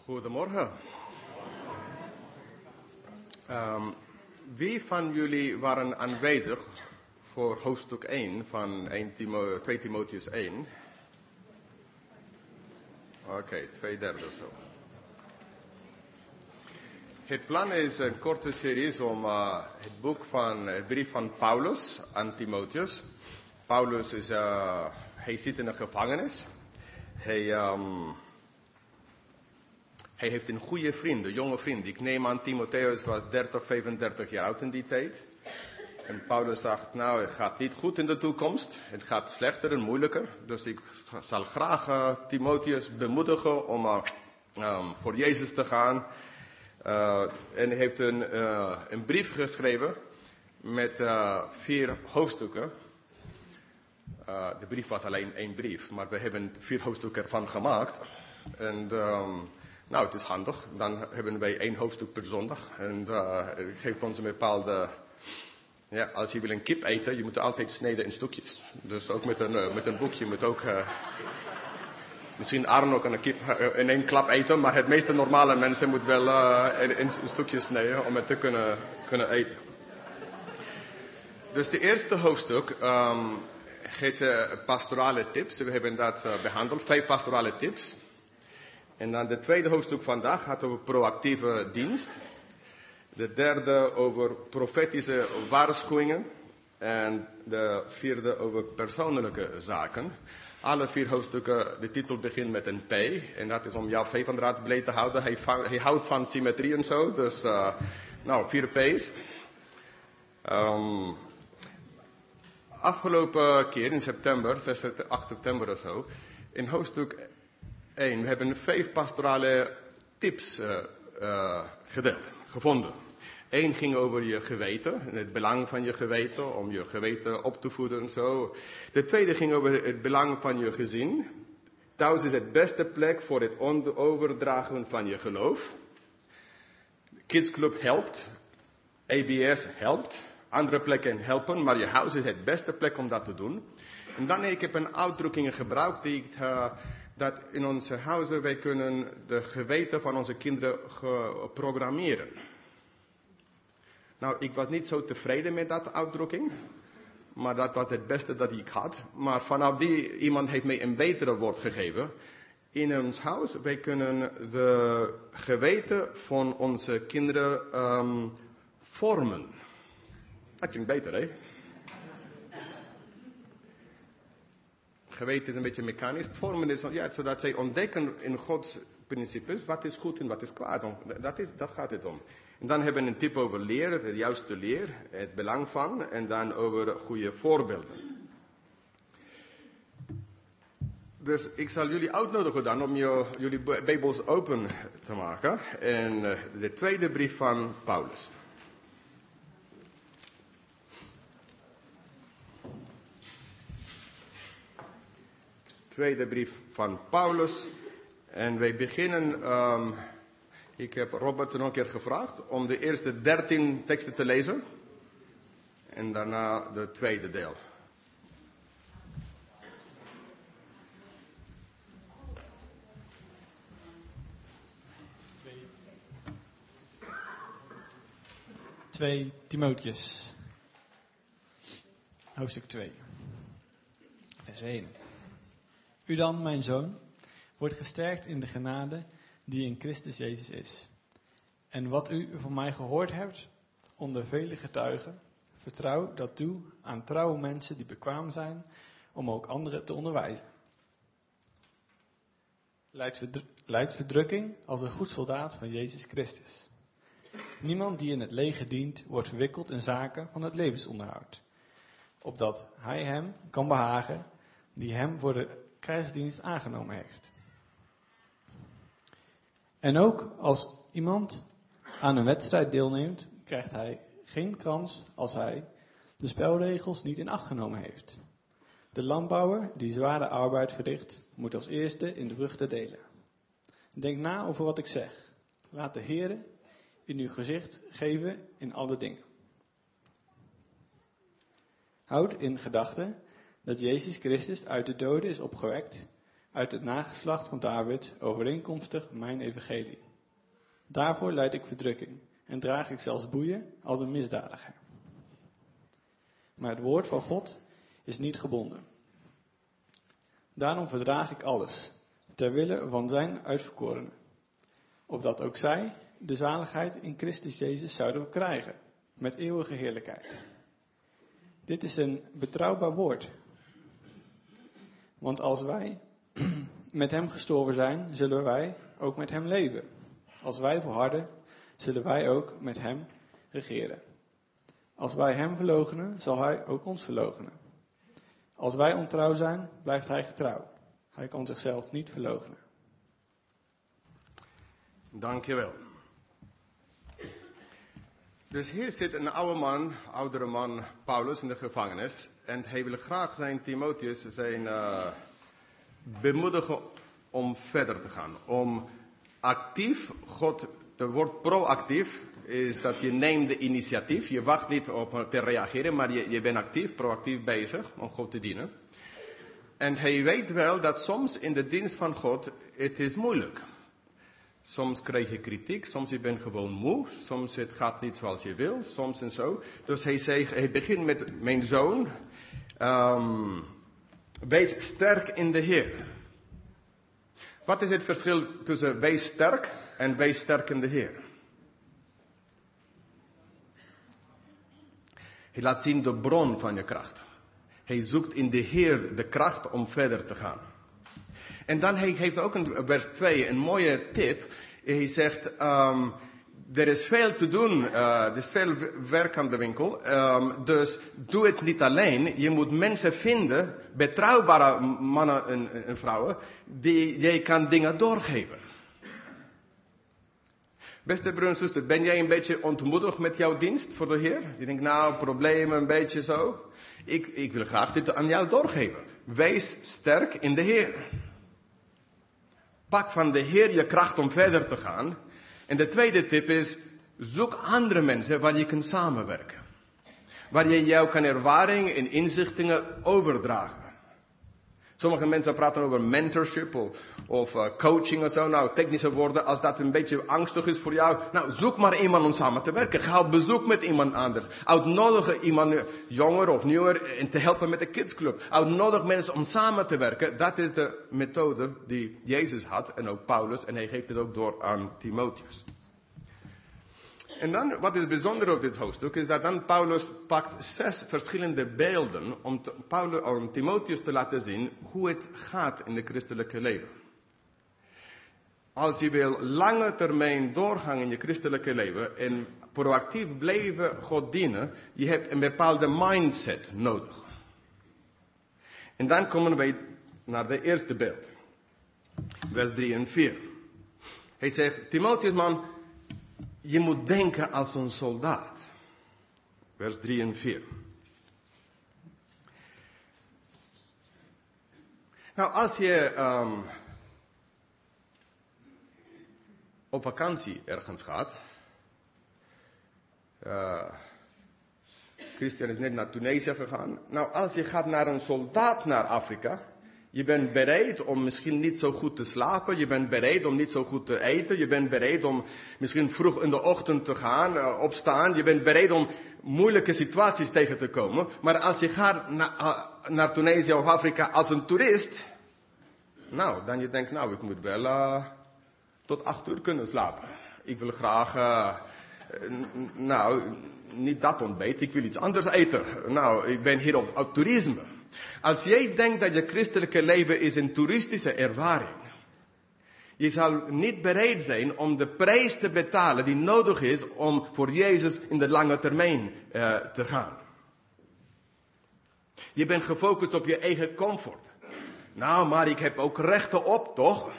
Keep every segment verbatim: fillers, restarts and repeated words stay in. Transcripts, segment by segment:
Goedemorgen. Um, wie van jullie waren aanwezig voor hoofdstuk één van twee Timotheus één? Oké, okay, twee derde of zo. Het plan is een korte serie om uh, het boek van, het brief van Paulus aan Timotheus. Paulus is, uh, hij zit in een gevangenis. Hij, um, hij heeft een goede vriend, een jonge vriend. Ik neem aan, Timotheus was dertig, vijfendertig jaar oud in die tijd. En Paulus zegt, nou, het gaat niet goed in de toekomst. Het gaat slechter en moeilijker. Dus ik zal graag uh, Timotheus bemoedigen om uh, um, voor Jezus te gaan. Uh, en hij heeft een, uh, een brief geschreven met uh, vier hoofdstukken. Uh, de brief was alleen één brief, maar we hebben vier hoofdstukken ervan gemaakt. En um, nou, het is handig. Dan hebben wij één hoofdstuk per zondag. En uh, het geeft ons een bepaalde... Ja, als je wil een kip eten, je moet altijd snijden in stukjes. Dus ook met een, uh, met een boekje moet ook... Uh, misschien Arno kan een kip uh, in één klap eten, maar het meeste normale mensen moeten wel uh, in, in stukjes snijden om het te kunnen, kunnen eten. Dus de eerste hoofdstuk um, geeft uh, pastorale tips. We hebben dat uh, behandeld, vijf pastorale tips. En dan de tweede hoofdstuk vandaag gaat over proactieve dienst. De derde over profetische waarschuwingen. En de vierde over persoonlijke zaken. Alle vier hoofdstukken, de titel begint met een P. En dat is om jouw vijfhonderd blij te houden. Hij, hij houdt van symmetrie en zo. Dus, uh, nou, vier P's. Um, afgelopen keer in september, zes, acht september of zo. In hoofdstuk één, we hebben vijf pastorale tips uh, uh, gedeeld, gevonden. Eén ging over je geweten, en het belang van je geweten, om je geweten op te voeden en zo. De tweede ging over het belang van je gezin. Thuis is het beste plek voor het overdragen van je geloof. Kidsclub helpt, A B S helpt, andere plekken helpen, maar je huis is het beste plek om dat te doen. En dan heb ik een uitdrukking gebruikt die ik... Uh, dat in onze huizen wij kunnen de geweten van onze kinderen programmeren. Nou, ik was niet zo tevreden met dat uitdrukking. Maar dat was het beste dat ik had. Maar vanaf die, iemand heeft mij een betere woord gegeven. In ons huis, wij kunnen de geweten van onze kinderen um, vormen. Dat klinkt beter, hè? Geweten is een beetje mechanisch. Vormen is ja, zodat zij ontdekken in Gods principes wat is goed en wat is kwaad. Dat, is, dat gaat het om. En dan hebben we een tip over leren, de juiste leer, het belang van. En dan over goede voorbeelden. Dus ik zal jullie uitnodigen dan om je, jullie Bijbels open te maken. En de tweede brief van Paulus. Tweede brief van Paulus. En wij beginnen, um, ik heb Robert nog een keer gevraagd om de eerste dertien teksten te lezen. En daarna de tweede deel. twee Timotheus. Hoofdstuk twee. Vers één. U dan, mijn zoon, wordt gesterkt in de genade die in Christus Jezus is. En wat u van mij gehoord hebt, onder vele getuigen, vertrouw dat toe aan trouwe mensen die bekwaam zijn, om ook anderen te onderwijzen. Leid, verdru- leid verdrukking als een goed soldaat van Jezus Christus. Niemand die in het leger dient, wordt verwikkeld in zaken van het levensonderhoud, opdat hij hem kan behagen die hem voor de krijgsdienst aangenomen heeft. En ook als iemand aan een wedstrijd deelneemt, krijgt hij geen krans als hij de spelregels niet in acht genomen heeft. De landbouwer die zware arbeid verricht, moet als eerste in de vruchten delen. Denk na over wat ik zeg. Laat de Heere in uw gezicht geven in alle dingen. Houd in gedachten dat Jezus Christus uit de doden is opgewekt, uit het nageslacht van David, overeenkomstig mijn evangelie. Daarvoor lijd ik verdrukking en draag ik zelfs boeien als een misdadiger. Maar het woord van God is niet gebonden. Daarom verdraag ik alles, ter wille van zijn uitverkorenen, opdat ook zij de zaligheid in Christus Jezus zouden krijgen, met eeuwige heerlijkheid. Dit is een betrouwbaar woord. Want als wij met hem gestorven zijn, zullen wij ook met hem leven. Als wij volharden, zullen wij ook met hem regeren. Als wij hem verloochenen, zal hij ook ons verloochenen. Als wij ontrouw zijn, blijft hij getrouw. Hij kan zichzelf niet verloochenen. Dankjewel. Dus hier zit een oude man, oudere man, Paulus in de gevangenis. En hij wil graag zijn Timotheus zijn uh, bemoedigen om verder te gaan. Om actief, God, het woord proactief is dat je neemt de initiatief. Je wacht niet op te reageren, maar je, je bent actief, proactief bezig om God te dienen. En hij weet wel dat soms in de dienst van God, het is moeilijk. Soms krijg je kritiek, soms je bent gewoon moe, soms het gaat niet zoals je wil, soms en zo. Dus hij, zegt, hij begint met mijn zoon, um, wees sterk in de Heer. Wat is het verschil tussen wees sterk en wees sterk in de Heer? Hij laat zien de bron van je kracht. Hij zoekt in de Heer de kracht om verder te gaan. En dan hij geeft ook in vers twee een mooie tip. Hij zegt, um, er is veel te doen, uh, er is veel werk aan de winkel. Um, dus doe het niet alleen. Je moet mensen vinden, betrouwbare mannen en, en vrouwen, die jij kan dingen doorgeven. Beste broer en zuster, ben jij een beetje ontmoedigd met jouw dienst voor de Heer? Je denkt, nou, problemen, een beetje zo. Ik, ik wil graag dit aan jou doorgeven. Wees sterk in de Heer. Pak van de Heer je kracht om verder te gaan. En de tweede tip is, zoek andere mensen waar je kunt samenwerken. Waar je jouw kan ervaring en inzichten overdragen. Sommige mensen praten over mentorship of, of uh, coaching of zo. Nou, technische woorden, als dat een beetje angstig is voor jou. Nou, zoek maar iemand om samen te werken. Ga op bezoek met iemand anders. Uitnodig iemand jonger of nieuwer en te helpen met de kidsclub. Uitnodig mensen om samen te werken. Dat is de methode die Jezus had en ook Paulus. En hij geeft het ook door aan Timotheus. En dan, wat is bijzonder op dit hoofdstuk, is dat dan Paulus pakt zes verschillende beelden om, te, Paulus, om Timotheus te laten zien hoe het gaat in het christelijke leven. Als je wil lange termijn doorgaan in je christelijke leven en proactief blijven God dienen, je hebt een bepaalde mindset nodig. En dan komen wij naar de eerste beeld. Vers drie en vier. Hij zegt, Timotheus man, je moet denken als een soldaat. Vers drie en vier. Nou, als je um, op vakantie ergens gaat. Uh, Christian is net naar Tunesië gegaan. Nou, als je gaat naar een soldaat naar Afrika. Je bent bereid om misschien niet zo goed te slapen. Je bent bereid om niet zo goed te eten. Je bent bereid om misschien vroeg in de ochtend te gaan, uh, opstaan. Je bent bereid om moeilijke situaties tegen te komen. Maar als je gaat na, uh, naar Tunesië of Afrika als een toerist. Nou, dan je denkt, nou, ik moet wel uh, tot acht uur kunnen slapen. Ik wil graag, uh, n- nou, niet dat ontbijt. Ik wil iets anders eten. Nou, ik ben hier op, op toerisme. Als jij denkt dat je christelijke leven is een toeristische ervaring. Je zal niet bereid zijn om de prijs te betalen die nodig is om voor Jezus in de lange termijn uh, te gaan. Je bent gefocust op je eigen comfort. Nou, maar ik heb ook rechten op, toch?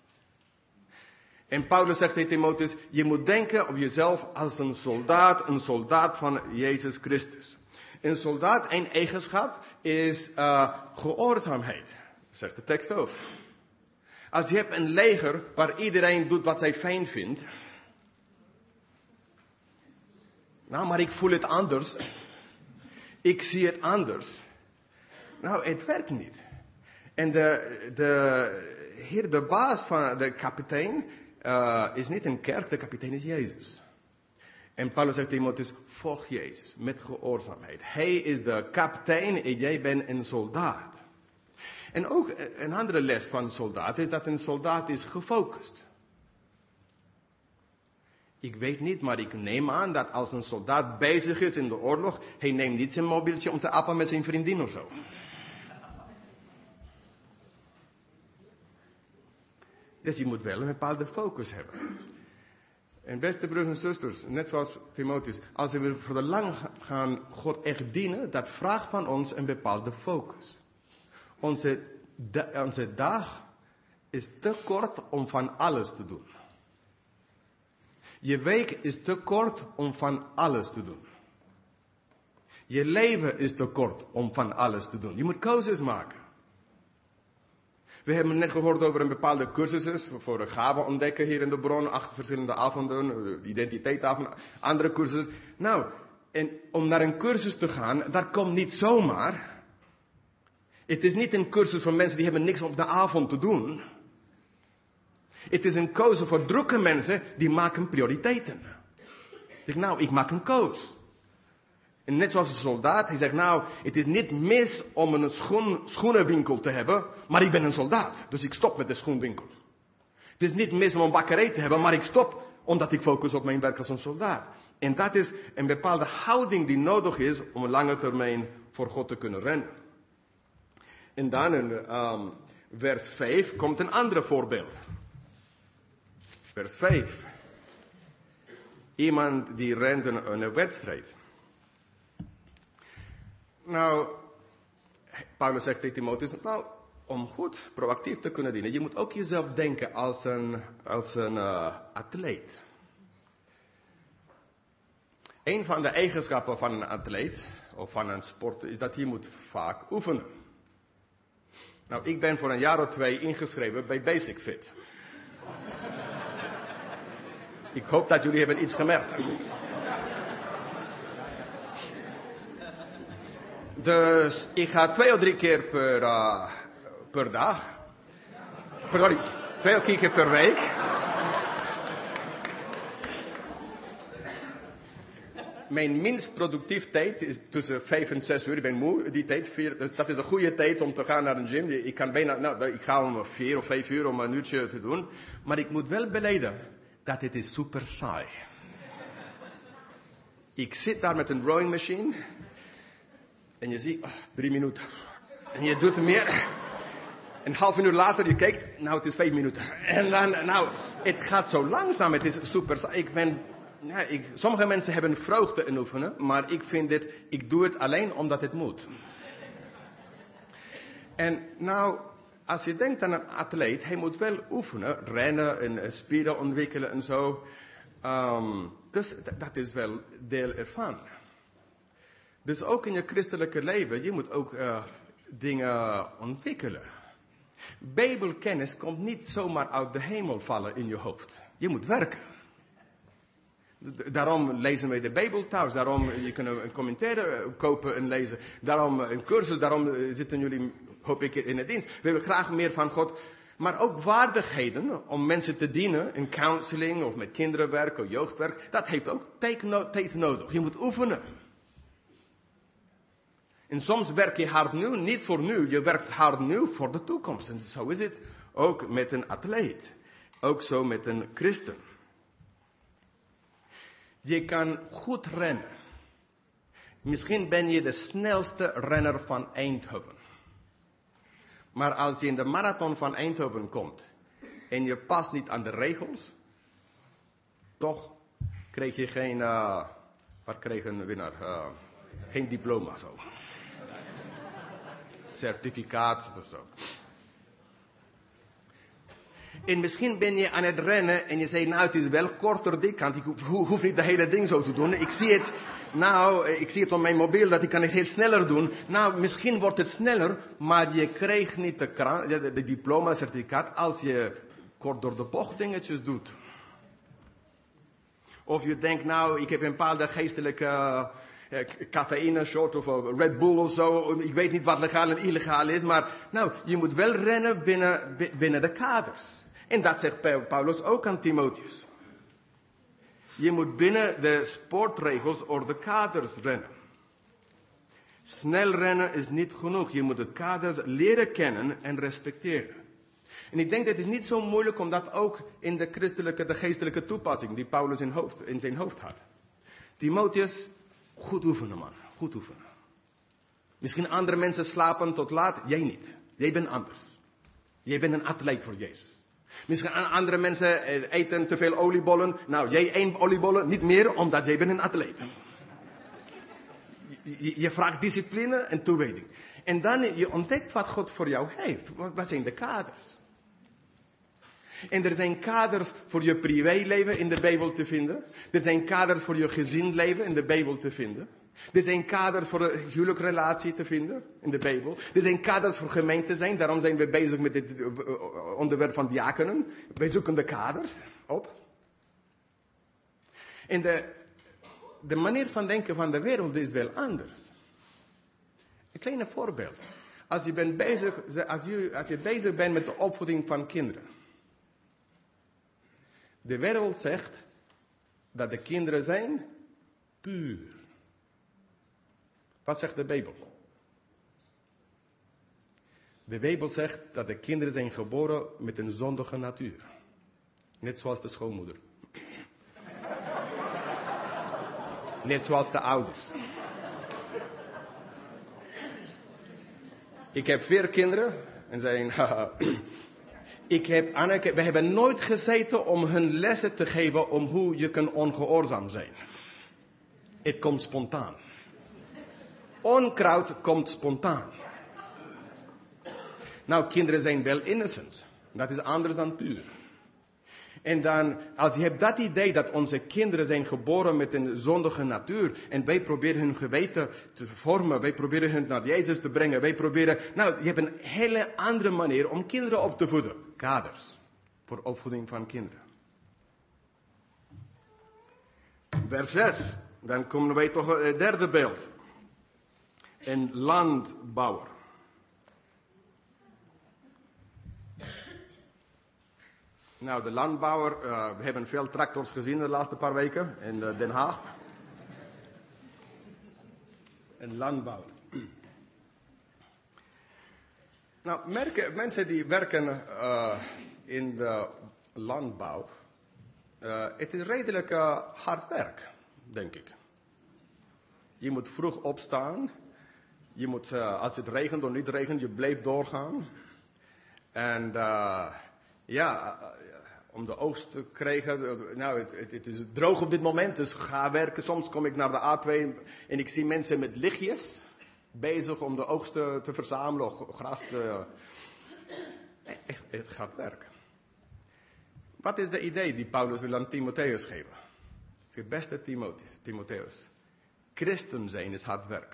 En Paulus zegt tegen Timotheus, je moet denken op jezelf als een soldaat, een soldaat van Jezus Christus. Een soldaat, een eigenschap, is uh, gehoorzaamheid. Zegt de tekst ook. Als je hebt een leger waar iedereen doet wat zij fijn vindt. Nou, maar ik voel het anders. Ik zie het anders. Nou, het werkt niet. En de, de heer, de baas van de kapitein, uh, is niet een kerk, de kapitein is Jezus. En Paulus zegt Timotheus, volg Jezus met gehoorzaamheid. Hij is de kapitein en jij bent een soldaat. En ook een andere les van een soldaat is dat een soldaat is gefocust. Ik weet niet, maar ik neem aan dat als een soldaat bezig is in de oorlog, hij neemt niet zijn mobieltje om te appen met zijn vriendin of zo. Dus je moet wel een bepaalde focus hebben. En beste broers en zusters, net zoals Timotheus, als we voor de lang gaan God echt dienen, dat vraagt van ons een bepaalde focus. Onze, da- onze dag is te kort om van alles te doen. Je week is te kort om van alles te doen. Je leven is te kort om van alles te doen. Je moet keuzes maken. We hebben net gehoord over een bepaalde cursussen voor de gaven ontdekken hier in de bron. Acht verschillende avonden, identiteitsavonden, andere cursussen. Nou, en om naar een cursus te gaan, dat komt niet zomaar. Het is niet een cursus voor mensen die hebben niks op de avond te doen. Het is een keuze voor drukke mensen die maken prioriteiten. Zeg nou, ik maak een keuze. En net zoals een soldaat, hij zegt nou, het is niet mis om een schoen, schoenenwinkel te hebben, maar ik ben een soldaat, dus ik stop met de schoenwinkel. Het is niet mis om een bakkerij te hebben, maar ik stop omdat ik focus op mijn werk als een soldaat. En dat is een bepaalde houding die nodig is om een lange termijn voor God te kunnen rennen. En dan in um, vers vijf komt een ander voorbeeld. Vers vijf. Iemand die rent een, een wedstrijd. Nou, Paulus zegt tegen Timotheus, nou, om goed proactief te kunnen dienen, je moet ook jezelf denken als een, als een uh, atleet. Een van de eigenschappen van een atleet, of van een sporter, is dat je moet vaak oefenen. Nou, ik ben voor een jaar of twee ingeschreven bij Basic Fit. Ik hoop dat jullie hebben iets gemerkt. Dus ik ga twee of drie keer per, uh, per dag. Sorry, twee of drie keer per week. Mijn minst productief tijd is tussen vijf en zes uur. Ik ben moe die tijd. Vier, dus dat is een goede tijd om te gaan naar een gym. Ik kan bijna, nou, ik ga om vier of vijf uur om een uurtje te doen. Maar ik moet wel belijden dat het is super saai. Ik zit daar met een rowing machine. En je ziet, oh, drie minuten. En je doet meer. Een half uur later, je kijkt, nou het is vijf minuten. En dan, nou, het gaat zo langzaam, het is super saai. Ik ben, ja, ik, sommige mensen hebben vreugde in oefenen, maar ik vind dit, ik doe het alleen omdat het moet. En nou, als je denkt aan een atleet, hij moet wel oefenen, rennen en spieren ontwikkelen en zo. Um, dus d- dat is wel deel ervan. Dus ook in je christelijke leven, je moet ook uh, dingen ontwikkelen. Bijbelkennis komt niet zomaar uit de hemel vallen in je hoofd. Je moet werken. D- daarom lezen wij de Bijbel thuis. Daarom je kunt een commentaar kopen en lezen. Daarom een cursus. Daarom zitten jullie, hoop ik, in het dienst. We willen graag meer van God. Maar ook vaardigheden om mensen te dienen in counseling of met kinderen werken of jeugdwerk. Dat heeft ook tijd nodig. Je moet oefenen. En soms werk je hard nu, niet voor nu. Je werkt hard nu voor de toekomst. En zo is het ook met een atleet. Ook zo met een christen. Je kan goed rennen. Misschien ben je de snelste renner van Eindhoven. Maar als je in de marathon van Eindhoven komt en je past niet aan de regels, toch krijg je geen, uh, wat kreeg een winnaar? Uh, geen diploma zo. Certificaat of zo. En misschien ben je aan het rennen en je zegt, nou het is wel korter die kant, ik ho- hoef niet de hele ding zo te doen. Ik zie het, nou, ik zie het op mijn mobiel dat ik kan het heel sneller doen. Nou, misschien wordt het sneller, maar je krijgt niet de, kran- de, de diploma, certificaat als je kort door de bocht dingetjes doet. Of je denkt, nou, ik heb een bepaalde geestelijke uh, cafeïne shot of uh, Red Bull of zo. Ik weet niet wat legaal en illegaal is. Maar nou, je moet wel rennen binnen, binnen de kaders. En dat zegt Paulus ook aan Timotheus. Je moet binnen de sportregels of de kaders rennen. Snel rennen is niet genoeg. Je moet de kaders leren kennen en respecteren. En ik denk dat het is niet zo moeilijk om dat ook in de christelijke, de geestelijke toepassing die Paulus in, hoofd, in zijn hoofd had. Timotheus, goed oefenen man, goed oefenen. Misschien andere mensen slapen tot laat, jij niet. Jij bent anders. Jij bent een atleet voor Jezus. Misschien andere mensen eten te veel oliebollen. Nou, jij één oliebollen, niet meer, omdat jij bent een atleet. Je, je vraagt discipline en toewijding. En dan je ontdekt wat God voor jou heeft. Wat zijn de kaders? En er zijn kaders voor je privéleven in de Bijbel te vinden. Er zijn kaders voor je gezinleven in de Bijbel te vinden. Er zijn kaders voor de huwelijksrelatie te vinden in de Bijbel. Er zijn kaders voor gemeente zijn. Daarom zijn we bezig met dit onderwerp van diakenen. Wij zoeken de kaders op. En de, de manier van denken van de wereld is wel anders. Een klein voorbeeld. Als je, bent bezig, als, je, als je bezig bent met de opvoeding van kinderen. De wereld zegt dat de kinderen zijn puur. Wat zegt de Bijbel? De Bijbel zegt dat de kinderen zijn geboren met een zondige natuur. Net zoals de schoonmoeder. Net zoals de ouders. Ik heb vier kinderen en zijn... Ik heb, Anneke, we hebben nooit gezeten om hun lessen te geven om hoe je kan ongehoorzaam zijn. Het komt spontaan. Onkruid komt spontaan. Nou, kinderen zijn wel innocent. Dat is anders dan puur. En dan, als je hebt dat idee dat onze kinderen zijn geboren met een zondige natuur. En wij proberen hun geweten te vormen. Wij proberen hun naar Jezus te brengen. Wij proberen, nou, je hebt een hele andere manier om kinderen op te voeden. Kaders. Voor opvoeding van kinderen. Vers zes. Dan komen wij toch het derde beeld. Een landbouwer. Nou, de landbouwer, uh, we hebben veel tractors gezien de laatste paar weken in uh, Den Haag. Een landbouwer. Nou, merken, mensen die werken uh, in de landbouw, uh, het is redelijk uh, hard werk, denk ik. Je moet vroeg opstaan. Je moet, uh, als het regent of niet regent, je blijft doorgaan. En uh, ja, uh, om de oogst te krijgen. Nou, het, het, het is droog op dit moment, dus ga werken. Soms kom ik naar de A twee en ik zie mensen met lichtjes bezig om de oogst te, te verzamelen of gras te... Echt, het gaat werken. Wat is de idee die Paulus wil aan Timotheus geven? Het beste Timotheus, Timotheus. Christen zijn is hard werken.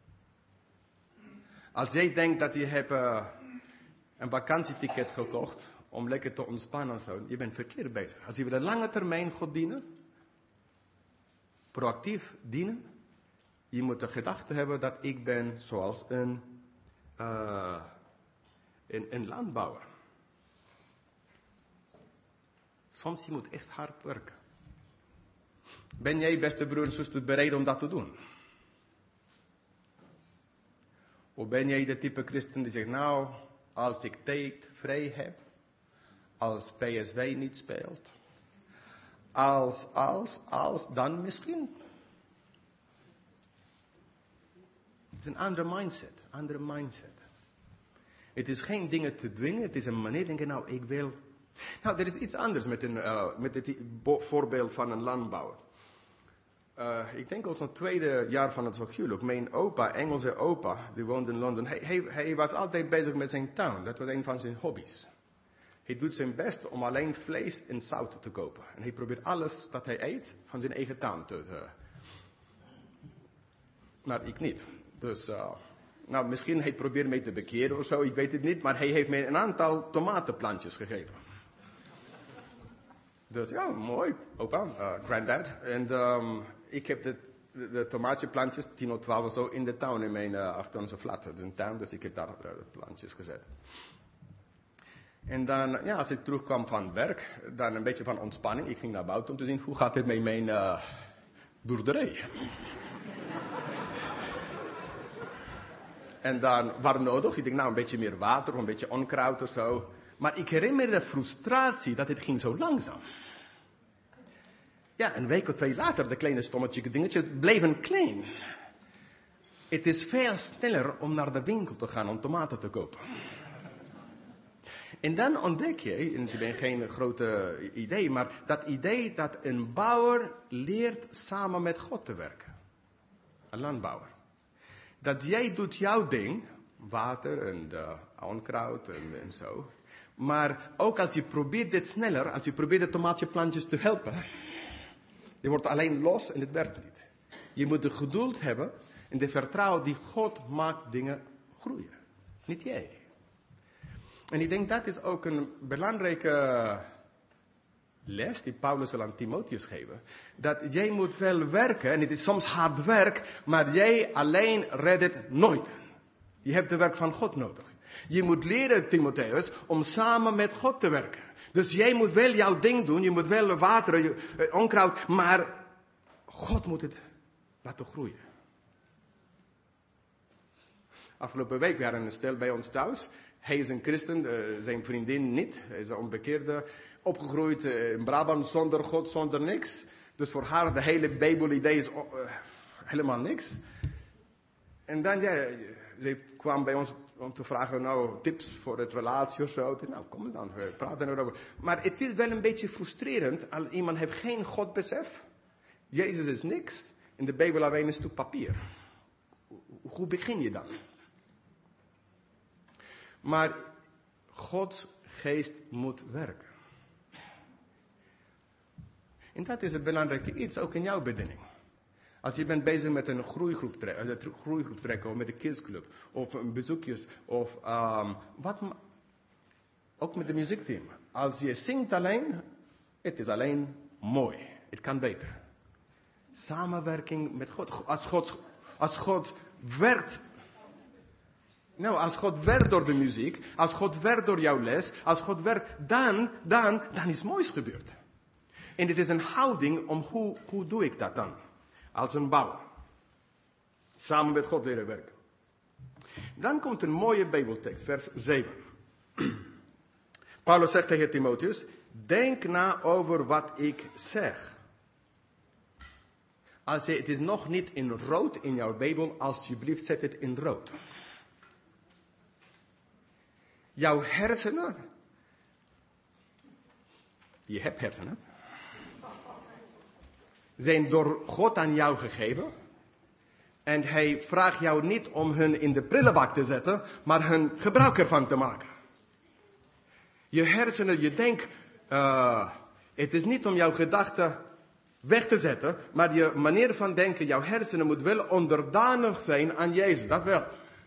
Als jij denkt dat je hebt uh, een vakantieticket gekocht om lekker te ontspannen, zo, je bent verkeerd bezig. Als je wil een lange termijn God dienen, proactief dienen, je moet de gedachte hebben dat ik ben zoals een, uh, een, een landbouwer. Soms je moet echt hard werken. Ben jij, beste broer en zuster, bereid om dat te doen? Of ben jij de type christen die zegt, nou, als ik tijd vrij heb, als P S V niet speelt, als, als, als, dan misschien. Het is een andere mindset, andere mindset. Het is geen dingen te dwingen, het is een manier denken, nou, ik wil. Nou, er is iets anders met, een, uh, met het voorbeeld van een landbouwer. Uh, ik denk op het tweede jaar van het huwelijk. Mijn opa, Engelse opa, die woonde in Londen. Hij, hij, hij was altijd bezig met zijn tuin. Dat was een van zijn hobby's. Hij doet zijn best om alleen vlees en zout te kopen. En hij probeert alles dat hij eet van zijn eigen tuin te... Uh... Maar ik niet. Dus, uh, nou, misschien hij probeert mij te bekeren of zo. Ik weet het niet. Maar hij heeft mij een aantal tomatenplantjes gegeven. Dus ja, mooi, opa, uh, granddad. En um, ik heb het de, de tomaatjeplantjes, tien of twaalf of zo, in de tuin in mijn, uh, achter onze flat. Het is een tuin, dus ik heb daar uh, plantjes gezet. En dan, ja, als ik terugkwam van werk, dan een beetje van ontspanning. Ik ging naar buiten om te zien, hoe gaat het met mijn uh, boerderij? En dan, waar nodig, ik denk nou een beetje meer water, een beetje onkruid of zo. Maar ik herinner me de frustratie dat het ging zo langzaam. Ja, een week of twee later, de kleine stommetje dingetjes bleven klein. Het is veel sneller om naar de winkel te gaan om tomaten te kopen. En dan ontdek je, en het is geen grote idee, maar dat idee dat een bouwer leert samen met God te werken. Een landbouwer. Dat jij doet jouw ding, water en uh, onkruid en, en zo. Maar ook als je probeert dit sneller, als je probeert de tomaatjeplantjes te helpen, je wordt alleen los en het werkt niet. Je moet de geduld hebben en de vertrouwen die God maakt dingen groeien. Niet jij. En ik denk dat is ook een belangrijke les die Paulus wil aan Timotheus geven. Dat jij moet wel werken, en het is soms hard werk, maar jij alleen redt het nooit. Je hebt de werk van God nodig. Je moet leren, Timotheus, om samen met God te werken. Dus jij moet wel jouw ding doen, je moet wel wateren, onkruid, maar God moet het laten groeien. Afgelopen week waren een stel bij ons thuis. Hij is een christen, uh, zijn vriendin niet. Hij is een onbekeerde, opgegroeid uh, in Brabant zonder God, zonder niks. Dus voor haar de hele Bijbelidee is uh, helemaal niks. En dan, ja, ze kwam bij ons om te vragen, nou, tips voor het relatie of zo. Nou, kom dan, we praten erover. Maar het is wel een beetje frustrerend als iemand heeft geen Godbesef. Jezus is niks. En de Bijbel alleen een stuk papier. Hoe begin je dan? Maar Gods geest moet werken. En dat is een belangrijke iets, ook in jouw bediening. Als je bent bezig met een groeigroep, tre- een groeigroep trekken, of met een kidsclub, of een bezoekjes, of um, wat, ook met de muziekteam. Als je zingt alleen, het is alleen mooi. Het kan beter. Samenwerking met God. Als God, als God werkt. Nou, als God werkt door de muziek, als God werkt door jouw les, als God werkt, dan, dan, dan is moois gebeurd. En het is een houding om hoe, hoe doe ik dat dan? Als een bouwer. Samen met God leren werken. Dan komt een mooie Bijbeltekst, vers zeven. Paulus zegt tegen Timotheus, denk na over wat ik zeg. Als je, het is nog niet in rood in jouw Bijbel, alsjeblieft zet het in rood. Jouw hersenen, je hebt hersenen, zijn door God aan jou gegeven. En hij vraagt jou niet om hun in de prullenbak te zetten, maar hun gebruik ervan te maken. Je hersenen, je denkt, uh, het is niet om jouw gedachten weg te zetten, maar je manier van denken, jouw hersenen moet wel onderdanig zijn aan Jezus, dat wel.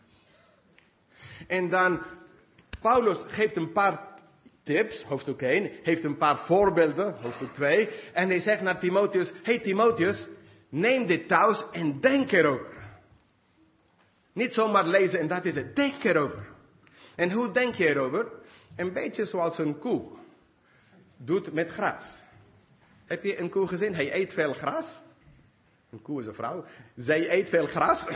En dan, Paulus geeft een paar tips, hoofdstuk één, heeft een paar voorbeelden, hoofdstuk twee, en hij zegt naar Timotheus, hey Timotheus, neem dit thuis en denk erover. Niet zomaar lezen en dat is het, denk erover. En hoe denk je erover? Een beetje zoals een koe doet met gras. Heb je een koe gezien? Hij eet veel gras. Een koe is een vrouw. Zij eet veel gras.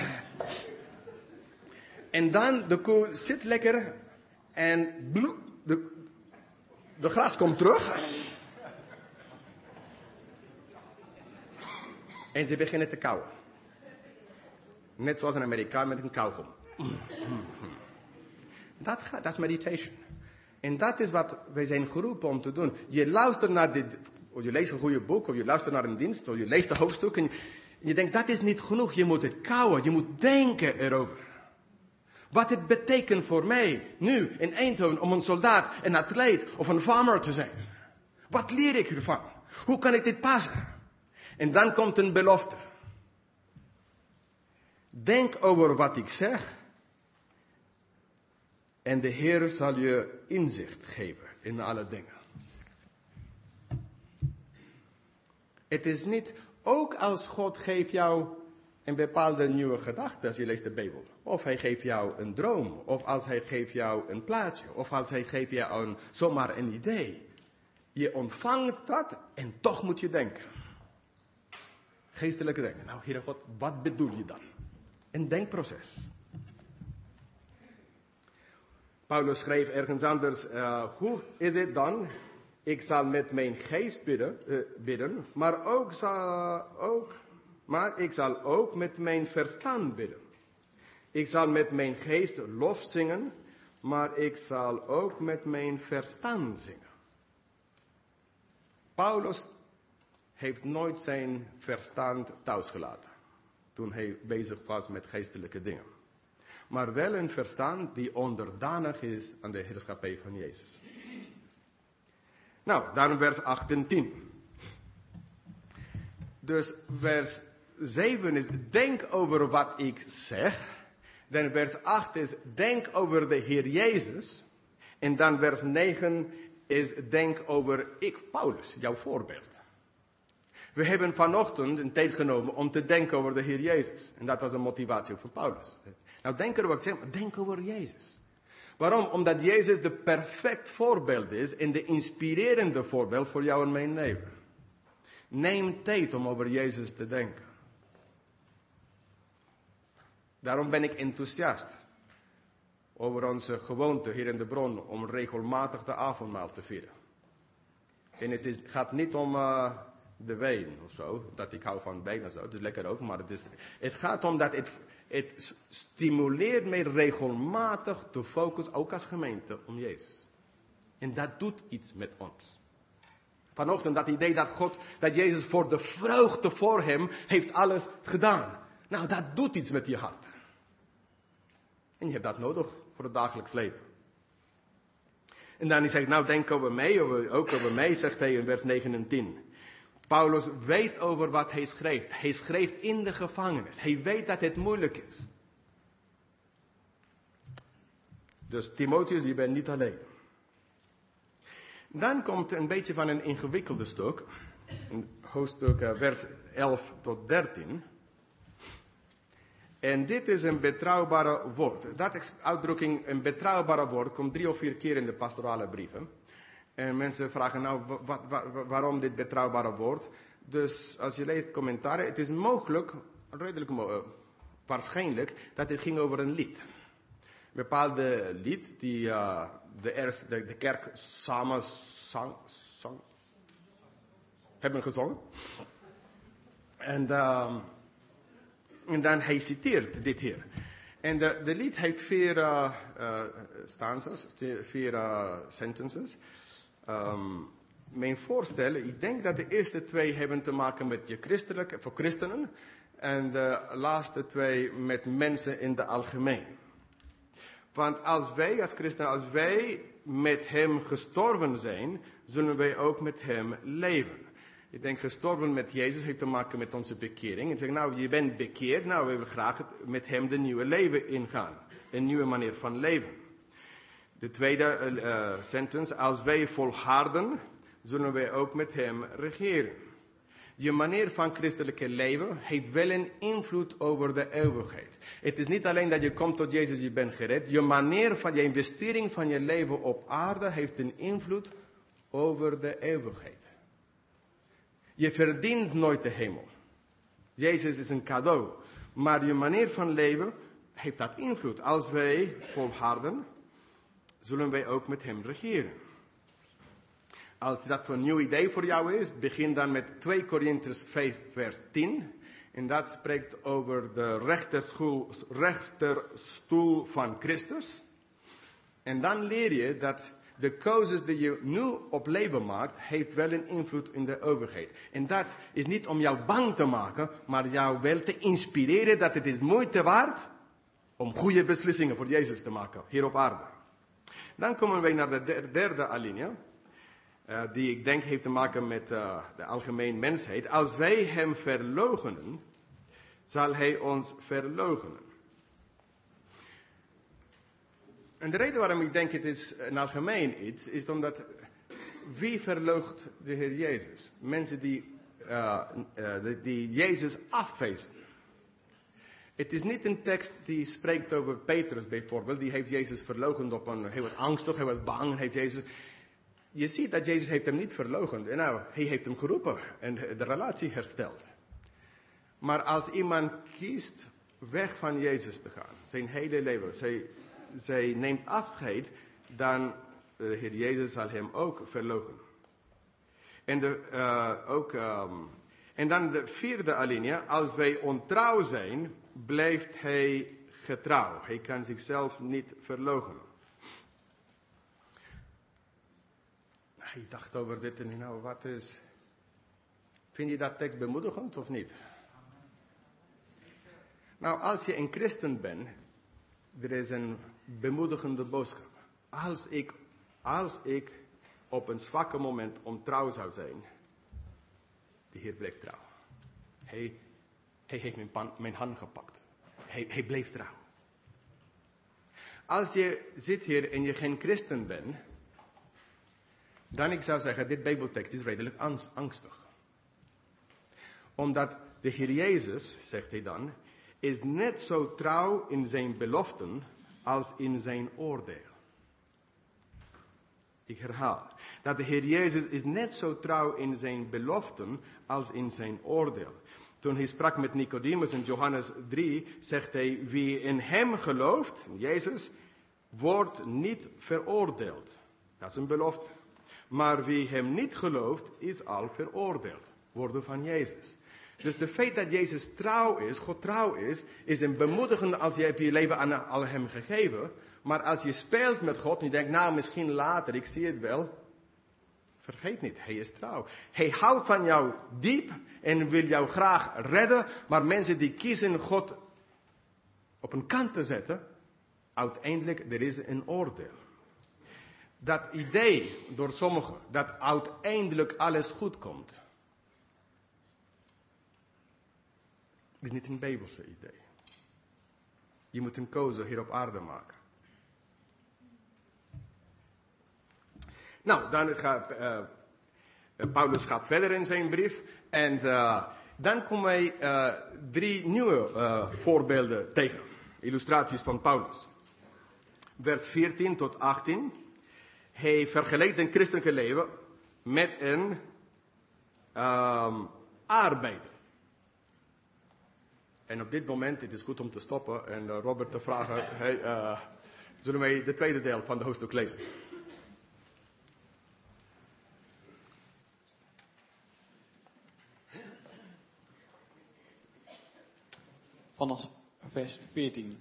En dan de koe zit lekker en bloed, de, de gras komt terug. En ze beginnen te kauwen. Net zoals een Amerikaan met een kauwgom. Dat gaat, dat is meditation. En dat is wat wij zijn geroepen om te doen. Je luistert naar dit, of je leest een goede boek, of je luistert naar een dienst, of je leest een hoofdstuk. En je, en je denkt, dat is niet genoeg. Je moet het kauwen, je moet denken erover. Wat het betekent voor mij, nu, in Eindhoven, om een soldaat, een atleet of een farmer te zijn. Wat leer ik hiervan? Hoe kan ik dit passen? En dan komt een belofte. Denk over wat ik zeg. En de Heer zal je inzicht geven in alle dingen. Het is niet, ook als God geeft jou een bepaalde nieuwe gedachte als je leest de Bijbel. Of hij geeft jou een droom. Of als hij geeft jou een plaatje. Of als hij geeft jou een, zomaar een idee. Je ontvangt dat en toch moet je denken. Geestelijke denken. Nou, Heere God, wat bedoel je dan? Een denkproces. Paulus schreef ergens anders. Uh, hoe is het dan? Ik zal met mijn geest bidden. Uh, bidden maar ook zal... Ook, Maar ik zal ook met mijn verstand bidden. Ik zal met mijn geest lof zingen, maar ik zal ook met mijn verstand zingen. Paulus heeft nooit zijn verstand thuisgelaten, toen hij bezig was met geestelijke dingen. Maar wel een verstand die onderdanig is aan de heerschappij van Jezus. Nou, dan vers acht en tien. Dus vers zeven is, denk over wat ik zeg. Dan vers acht is, denk over de Heer Jezus. En dan vers negen is, denk over ik, Paulus, jouw voorbeeld. We hebben vanochtend een tijd genomen om te denken over de Heer Jezus. En dat was een motivatie ook voor Paulus. Nou, denk over wat ik zeg, maar denk over Jezus. Waarom? Omdat Jezus de perfect voorbeeld is en de inspirerende voorbeeld voor jou en mijn leven. Neem tijd om over Jezus te denken. Daarom ben ik enthousiast over onze gewoonte hier in de Bron om regelmatig de avondmaal te vieren. En het is, gaat niet om uh, de wijn of zo, dat ik hou van wijn en zo, het is lekker ook, maar het, is, het gaat om dat het, het stimuleert mij regelmatig te focussen, ook als gemeente, om Jezus. En dat doet iets met ons. Vanochtend dat idee dat God, dat Jezus voor de vreugde voor hem heeft alles gedaan. Nou, dat doet iets met je hart. En je hebt dat nodig voor het dagelijks leven. En dan zegt hij, nou denk over mij, over, ook over mij, zegt hij in vers negen en tien. Paulus weet over wat hij schreef. Hij schreef in de gevangenis. Hij weet dat het moeilijk is. Dus Timotheus, je bent niet alleen. Dan komt een beetje van een ingewikkelde stuk. Een hoofdstuk uh, vers elf tot dertien. En dit is een betrouwbare woord. Dat uitdrukking, een betrouwbare woord, komt drie of vier keer in de pastorale brieven. En mensen vragen nou, wa- wa- waarom dit betrouwbare woord? Dus als je leest commentaren, het is mogelijk, redelijk mo- waarschijnlijk, dat het ging over een lied. Een bepaalde lied die uh, de, eerste, de, de kerk samen zang, zang, hebben gezongen. En... Uh, En dan hij citeert dit hier. En de, de lied heeft vier uh, uh, stanzas, vier uh, sentences. Um, mijn voorstel, ik denk dat de eerste twee hebben te maken met je christelijke, voor christenen. En de laatste twee met mensen in het algemeen. Want als wij als christenen, als wij met hem gestorven zijn, zullen wij ook met hem leven. Ik denk, gestorven met Jezus heeft te maken met onze bekering. En zeg, nou, je bent bekeerd, nou, we willen graag met hem de nieuwe leven ingaan. Een nieuwe manier van leven. De tweede uh, sentence, als wij volharden, zullen wij ook met hem regeren. Je manier van christelijke leven heeft wel een invloed over de eeuwigheid. Het is niet alleen dat je komt tot Jezus, je bent gered. Je manier van, je investering van je leven op aarde heeft een invloed over de eeuwigheid. Je verdient nooit de hemel. Jezus is een cadeau. Maar je manier van leven heeft dat invloed. Als wij volharden, zullen wij ook met hem regeren. Als dat een nieuw idee voor jou is, begin dan met twee Korintiërs vijf vers tien. En dat spreekt over de rechterstoel, rechterstoel van Christus. En dan leer je dat de keuzes die je nu op leven maakt, heeft wel een invloed in de eeuwigheid. En dat is niet om jou bang te maken, maar jou wel te inspireren dat het is moeite waard om goede beslissingen voor Jezus te maken, hier op aarde. Dan komen wij naar de derde alinea, uh, die ik denk heeft te maken met uh, de algemene mensheid. Als wij hem verloochenen, zal hij ons verloochenen. En de reden waarom ik denk het is een algemeen iets, is omdat wie verloochent de Heer Jezus? Mensen die, uh, uh, die Jezus afwezen. Het is niet een tekst die spreekt over Petrus bijvoorbeeld. Die heeft Jezus verloochend op een... Hij was angstig, hij was bang. Heeft Jezus... Je ziet dat Jezus heeft hem niet verloochend. En nou, hij heeft hem geroepen en de relatie hersteld. Maar als iemand kiest weg van Jezus te gaan, zijn hele leven, zij, zij neemt afscheid, dan de Heer Jezus zal hem ook verloochenen. En, de, uh, ook, um, en dan de vierde alinea, als wij ontrouw zijn, blijft hij getrouw. Hij kan zichzelf niet verloochenen. Ik dacht over dit en nou, wat is... Vind je dat tekst bemoedigend of niet? Nou, als je een christen bent, er is een bemoedigende boodschap. Als ik, als ik op een zwakke moment ontrouw zou zijn, de Heer bleef trouw. Hij, hij heeft mijn, pan, mijn hand gepakt. Hij, hij bleef trouw. Als je zit hier en je geen christen bent, dan ik zou zeggen, dit Bijbeltekst is redelijk angstig. Omdat de Heer Jezus, zegt hij dan, is net zo trouw in zijn beloften als in zijn oordeel. Ik herhaal, dat de Heer Jezus is net zo trouw in zijn beloften als in zijn oordeel. Toen hij sprak met Nicodemus in Johannes drie, zegt hij, wie in hem gelooft, Jezus, wordt niet veroordeeld. Dat is een belofte. Maar wie hem niet gelooft, is al veroordeeld. Woorden van Jezus. Dus de feit dat Jezus trouw is, God trouw is, is een bemoedigende als je hebt je leven aan, aan hem gegeven. Maar als je speelt met God en je denkt, nou misschien later, ik zie het wel. Vergeet niet, hij is trouw. Hij houdt van jou diep en wil jou graag redden. Maar mensen die kiezen God op een kant te zetten, uiteindelijk er is een oordeel. Dat idee door sommigen, dat uiteindelijk alles goed komt, is niet een Bijbelse idee. Je moet een keuze hier op aarde maken. Nou, dan gaat uh, Paulus gaat verder in zijn brief. En uh, dan komen wij uh, drie nieuwe uh, voorbeelden tegen. Illustraties van Paulus. Vers veertien tot achttien. Hij vergelijkt een christelijke leven met een um, arbeider. En op dit moment, het is goed om te stoppen en uh, Robert te vragen, hey, uh, zullen wij de tweede deel van de hoofdstuk lezen? Vanaf vers veertien.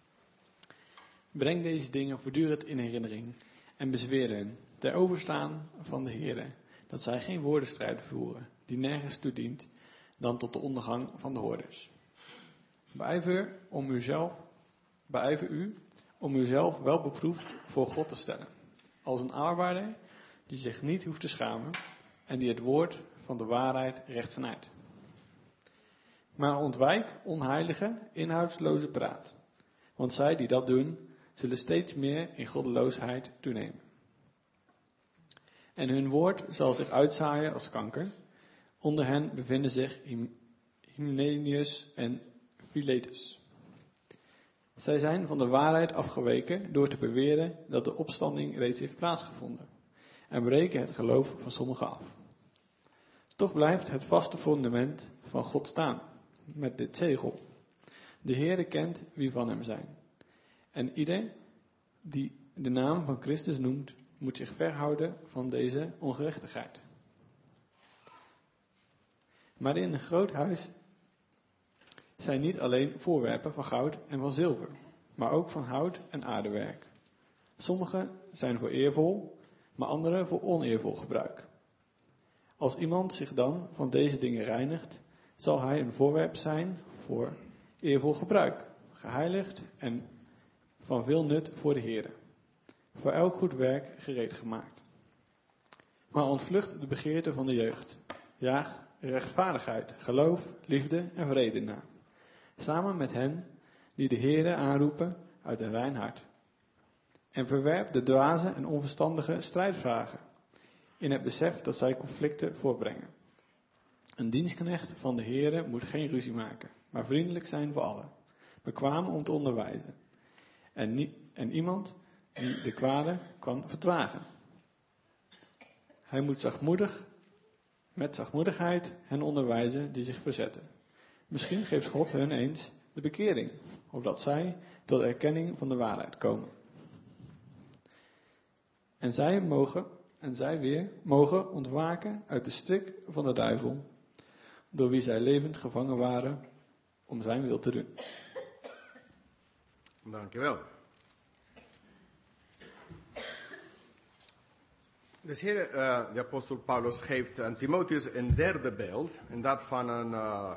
Breng deze dingen voortdurend in herinnering en bezweer hen ter overstaan van de Heere, dat zij geen woordenstrijd voeren, die nergens toe dient, dan tot de ondergang van de hoorders. Beijver om uzelf, beijver u om uzelf wel beproefd voor God te stellen, als een arbeider die zich niet hoeft te schamen en die het woord van de waarheid recht snijdt. Maar ontwijk onheilige, inhoudsloze praat, want zij die dat doen, zullen steeds meer in goddeloosheid toenemen. En hun woord zal zich uitzaaien als kanker. Onder hen bevinden zich Hymenaeus en Philetus. Zij zijn van de waarheid afgeweken door te beweren dat de opstanding reeds heeft plaatsgevonden en breken het geloof van sommigen af. Toch blijft het vaste fundament van God staan met dit zegel. De Heere kent wie van hem zijn. En ieder die de naam van Christus noemt, moet zich verhouden van deze ongerechtigheid. Maar in een groot huis zijn niet alleen voorwerpen van goud en van zilver, maar ook van hout en aardewerk. Sommige zijn voor eervol, maar andere voor oneervol gebruik. Als iemand zich dan van deze dingen reinigt, zal hij een voorwerp zijn voor eervol gebruik, geheiligd en van veel nut voor de Heere, voor elk goed werk gereed gemaakt. Maar ontvlucht de begeerte van de jeugd. Jaag rechtvaardigheid, geloof, liefde en vrede na, samen met hen die de Heere aanroepen uit een rein hart. En verwerp de dwaze en onverstandige strijdvragen, in het besef dat zij conflicten voortbrengen. Een dienstknecht van de Heere moet geen ruzie maken, maar vriendelijk zijn voor allen. bekwaam om te onderwijzen. En, nie, en iemand die de kwade kan vertragen. Hij moet zachtmoedig, met zachtmoedigheid hen onderwijzen die zich verzetten. Misschien geeft God hun eens de bekering, opdat zij tot erkenning van de waarheid komen. En zij mogen, en zij weer mogen ontwaken uit de strik van de duivel, door wie zij levend gevangen waren om zijn wil te doen. Dankjewel. Dus hier, uh, de apostel Paulus geeft aan Timotheus een derde beeld, en dat van een, uh,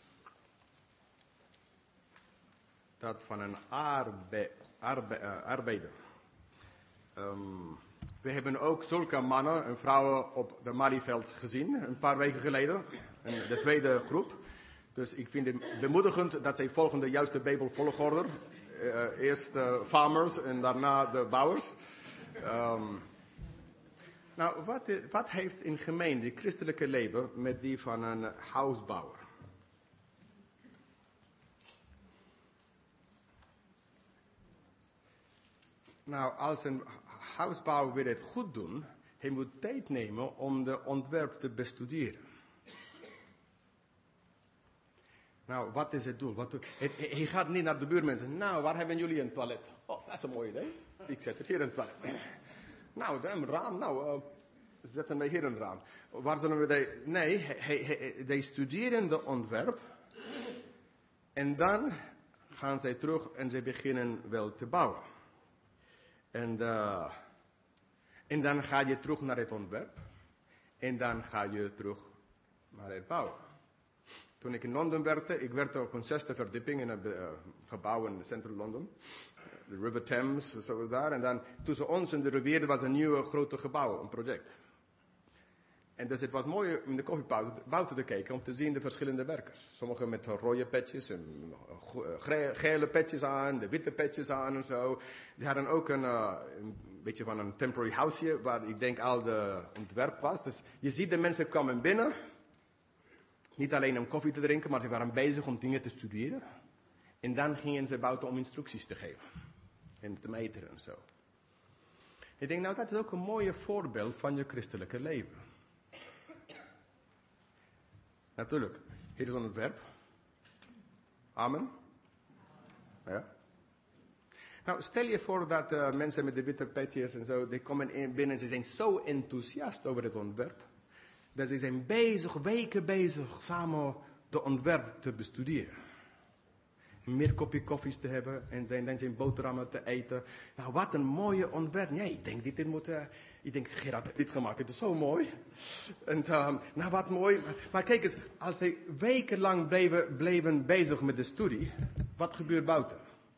dat van een arbe, arbe, uh, arbeider. Um, we hebben ook zulke mannen en vrouwen op de Malieveld gezien, een paar weken geleden, en de tweede groep. Dus ik vind het bemoedigend dat zij volgen de juiste Bijbelvolgorde. Uh, eerst de farmers en daarna de bouwers. Um, nou, wat, is, wat heeft in gemeen die christelijke leven met die van een huisbouwer? Nou, als een huisbouwer wil het goed doen, hij moet tijd nemen om de ontwerp te bestuderen. Nou, wat is het doel? Wat, het, hij gaat niet naar de buurmensen. Nou, waar hebben jullie een toilet? Oh, dat is een mooi idee. Ik zet het hier een toilet. Nou, een raam. Nou, uh, zetten wij hier een raam. Waar zullen we dat? Nee, hij, hij, hij studeren de ontwerp. En dan gaan zij terug en zij beginnen wel te bouwen. En, uh, en dan ga je terug naar het ontwerp. En dan ga je terug naar het bouwen. Toen ik in Londen werkte, ik werkte op een zesde verdieping in een uh, gebouw in centrum Londen. De River Thames, zo was daar. En dan tussen ons en de rivier was een nieuw grote gebouw, een project. En dus het was mooi in de koffiepauze buiten te kijken om te zien de verschillende werkers. Sommigen met rode petjes en gele petjes aan, de witte petjes aan en zo. Die hadden ook een, uh, een beetje van een temporary houseje waar ik denk al de ontwerp was. Dus je ziet de mensen kwamen binnen. Niet alleen om koffie te drinken, maar ze waren bezig om dingen te studeren. En dan gingen ze buiten om instructies te geven. En te meten en zo. Ik denk, nou, dat is ook een mooie voorbeeld van je christelijke leven. Natuurlijk, hier is een ontwerp. Amen. Ja. Nou, stel je voor dat uh, mensen met de witte petjes en zo, die komen in binnen en ze zijn zo enthousiast over het ontwerp. Dat ze zijn bezig, weken bezig, samen de ontwerp te bestuderen. Meer kopje koffies te hebben en dan, dan zijn boterhammen te eten. Nou, wat een mooie ontwerp. Nee, ik denk, dit, dit moet, uh, ik denk, Gerard heeft dit gemaakt, dit is zo mooi. En, uh, nou, wat mooi. Maar, maar kijk eens, als ze wekenlang bleven, bleven bezig met de studie, wat gebeurt buiten?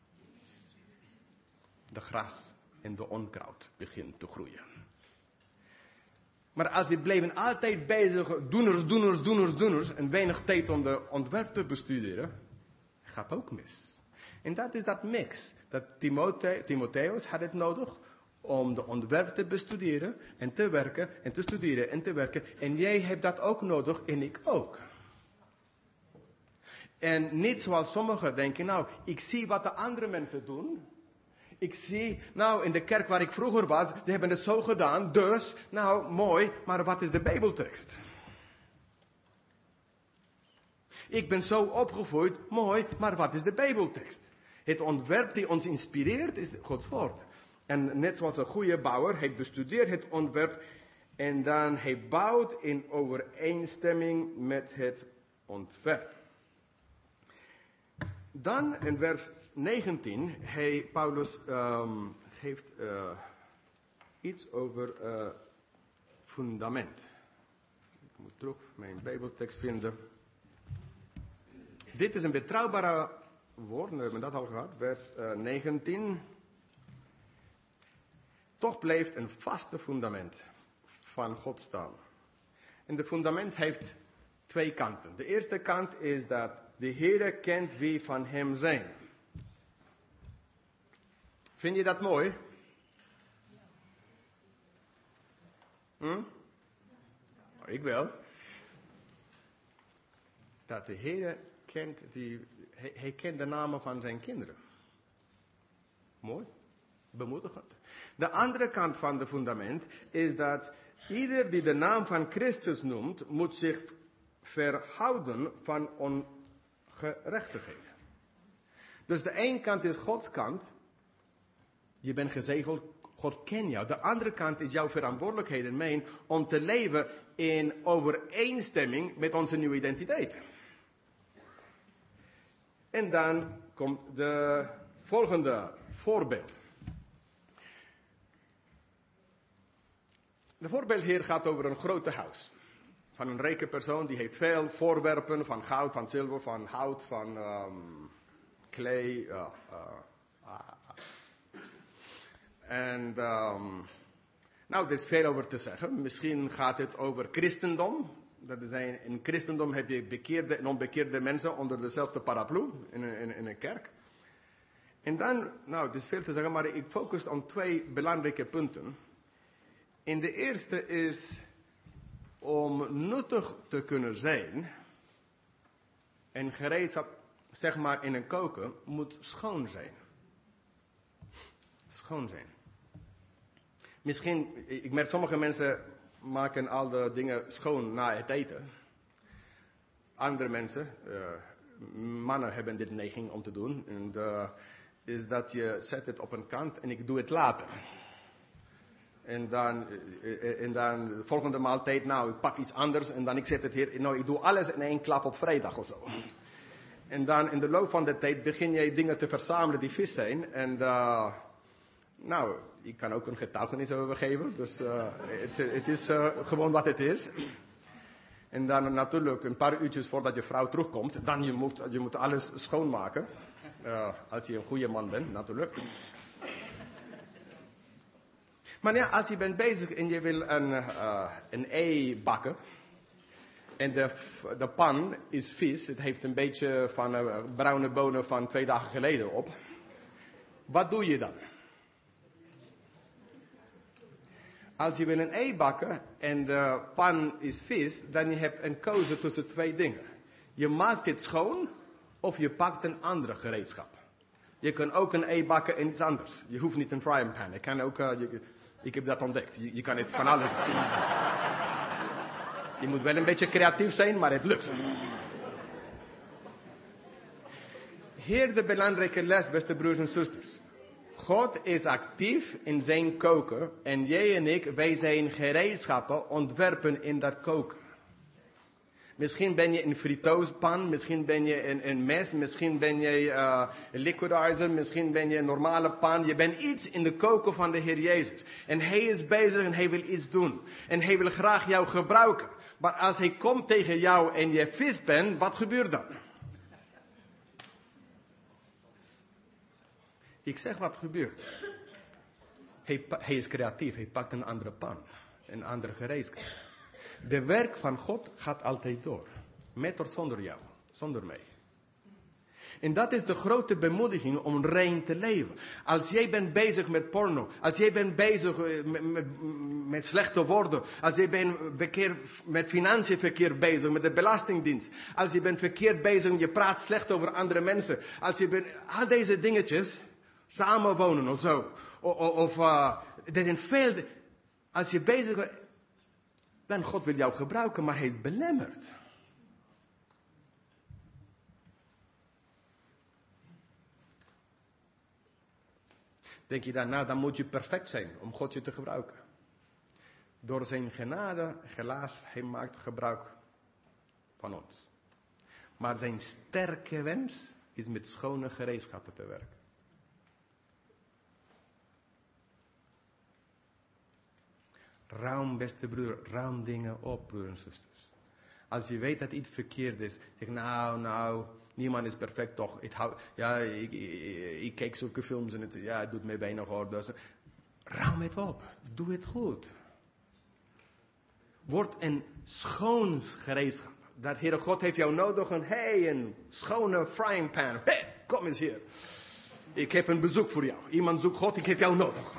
De gras en de onkruid begint te groeien. Maar als die bleven altijd bezig, doeners, doeners, doeners, doeners, en weinig tijd om de ontwerp te bestuderen, gaat ook mis. En dat is dat mix. Dat Timothe, Timotheus had het nodig om de ontwerp te bestuderen en te werken en te studeren en te werken. En jij hebt dat ook nodig en ik ook. En niet zoals sommigen denken, nou, ik zie wat de andere mensen doen. Ik zie, nou, in de kerk waar ik vroeger was, die hebben het zo gedaan, dus, nou, mooi, maar wat is de Bijbeltekst? Ik ben zo opgevoed, mooi, maar wat is de Bijbeltekst? Het ontwerp die ons inspireert is Gods woord. En net zoals een goede bouwer, hij bestudeert het ontwerp en dan hij bouwt in overeenstemming met het ontwerp. Dan in vers negentien, hij, Paulus um, geeft uh, iets over uh, fundament. Ik moet terug mijn Bijbeltekst vinden. Dit is een betrouwbare woord, we hebben dat al gehad, vers uh, negentien. Toch blijft een vaste fundament van God staan. En de fundament heeft twee kanten. De eerste kant is dat de Heere kent wie van hem zijn. Vind je dat mooi? Hm? Ik wel. Dat de Heere kent, die, hij, hij kent de namen van zijn kinderen. Mooi. Bemoedigend. De andere kant van het fundament is dat ieder die de naam van Christus noemt, moet zich verhouden van ongerechtigheid. Dus de ene kant is Gods kant. Je bent gezegeld, God kent jou. De andere kant is jouw verantwoordelijkheid en mijn om te leven in overeenstemming met onze nieuwe identiteit. En dan komt de volgende voorbeeld. De voorbeeld hier gaat over een grote huis. Van een rijke persoon die heeft veel voorwerpen van goud, van zilver, van hout, van um, klei. Uh, uh, uh. En um, nou, er is veel over te zeggen. Misschien gaat het over christendom. Dat is een, in christendom heb je bekeerde en onbekeerde mensen onder dezelfde paraplu in een, in, in een kerk. En dan, nou, het is veel te zeggen, maar ik focus op twee belangrijke punten. En de eerste is om nuttig te kunnen zijn. En gereedschap, zeg maar in een koken, moet schoon zijn. Schoon zijn. Misschien, ik merk sommige mensen maken al de dingen schoon na het eten. Andere mensen, uh, mannen hebben dit neiging om te doen. En uh, is dat je zet het op een kant en ik doe het later. En dan, en dan de volgende maaltijd, nou, ik pak iets anders en dan ik zet het hier. Nou, ik doe alles in één klap op vrijdag of zo. En dan in de loop van de tijd begin je dingen te verzamelen die vis zijn. En uh, nou, ik kan ook een getuigenis over geven. Dus uh, het, het is uh, gewoon wat het is. En dan natuurlijk een paar uurtjes voordat je vrouw terugkomt, dan je moet je moet alles schoonmaken. Uh, als je een goede man bent, natuurlijk. Maar ja, als je bent bezig en je wil een, uh, een ei bakken. En de, de pan is vies. Het heeft een beetje van uh, bruine bonen van twee dagen geleden op. Wat doe je dan? Als je wil een ei bakken en de pan is vies, dan je hebt een keuze tussen twee dingen. Je maakt het schoon of je pakt een andere gereedschap. Je kan ook een ei bakken en iets anders. Je hoeft niet een frying pan. Je kan ook, uh, je, ik heb dat ontdekt. Je, je kan het van alles. Je moet wel een beetje creatief zijn, maar het lukt. Hier de belangrijke les, beste broers en zusters. God is actief in zijn koken en jij en ik, wij zijn gereedschappen ontwerpen in dat koken. Misschien ben je een fritoospan, misschien ben je een, een mes, misschien ben je uh, een liquidizer, misschien ben je een normale pan. Je bent iets in de koken van de Heer Jezus. En hij is bezig en hij wil iets doen. En hij wil graag jou gebruiken. Maar als hij komt tegen jou en je vis bent, wat gebeurt dan? Ik zeg wat gebeurt. Hij, hij is creatief, hij pakt een andere pan, een andere gereedschap. De werk van God gaat altijd door. Met of zonder jou, zonder mij. En dat is de grote bemoediging om rein te leven. Als jij bent bezig met porno, als jij bent bezig met, met, met slechte woorden, als jij bent verkeer, met financiën verkeerd bezig, met de belastingdienst, als je bent verkeerd bezig, je praat slecht over andere mensen, als je bent, al deze dingetjes, samenwonen of zo, of, of uh, er zijn veel, als je bezig bent, dan God wil jou gebruiken, maar hij is belemmerd. Denk je dan, nou dan moet je perfect zijn om God je te gebruiken. Door zijn genade, helaas, hij maakt gebruik van ons. Maar zijn sterke wens is met schone gereedschappen te werken. Ruim, beste broer, ruim dingen op, broers en zusters. Als je weet dat iets verkeerd is, zeg nou, nou, niemand is perfect toch. Ik hou, ja, ik, ik, ik kijk zulke films en het, ja, het doet mij weinig hoor. Dus, ruim het op, doe het goed. Word een schoon gereedschap. Dat Heere God heeft jou nodig, een, hey, een schone frying pan. Hey, kom eens hier. Ik heb een bezoek voor jou. Iemand zoekt God, ik heb jou nodig.